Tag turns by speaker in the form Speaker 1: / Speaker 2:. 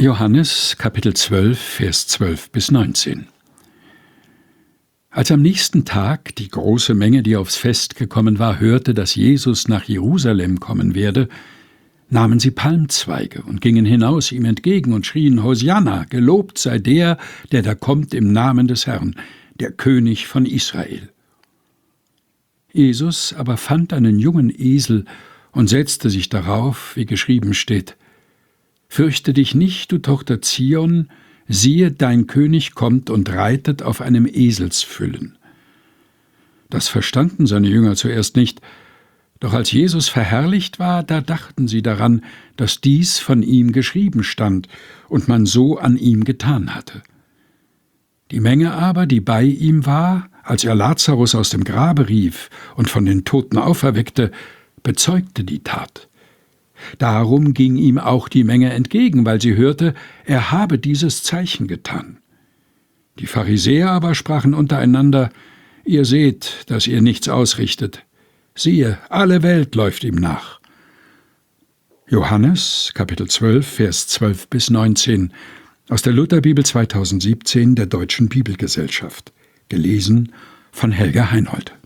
Speaker 1: Johannes, Kapitel 12, Vers 12 bis 19. Als am nächsten Tag die große Menge, die aufs Fest gekommen war, hörte, dass Jesus nach Jerusalem kommen werde, nahmen sie Palmzweige und gingen hinaus ihm entgegen und schrien: Hosianna, gelobt sei der, der da kommt im Namen des Herrn, der König von Israel. Jesus aber fand einen jungen Esel und setzte sich darauf, wie geschrieben steht: Fürchte dich nicht, du Tochter Zion, siehe, dein König kommt und reitet auf einem Eselsfüllen. Das verstanden seine Jünger zuerst nicht, doch als Jesus verherrlicht war, da dachten sie daran, dass dies von ihm geschrieben stand und man so an ihm getan hatte. Die Menge aber, die bei ihm war, als er Lazarus aus dem Grabe rief und von den Toten auferweckte, bezeugte die Tat. Darum ging ihm auch die Menge entgegen, weil sie hörte, er habe dieses Zeichen getan. Die Pharisäer aber sprachen untereinander: Ihr seht, dass ihr nichts ausrichtet. Siehe, alle Welt läuft ihm nach. Johannes, Kapitel 12, Vers 12 bis 19, aus der Lutherbibel 2017 der Deutschen Bibelgesellschaft. Gelesen von Helga Heinold.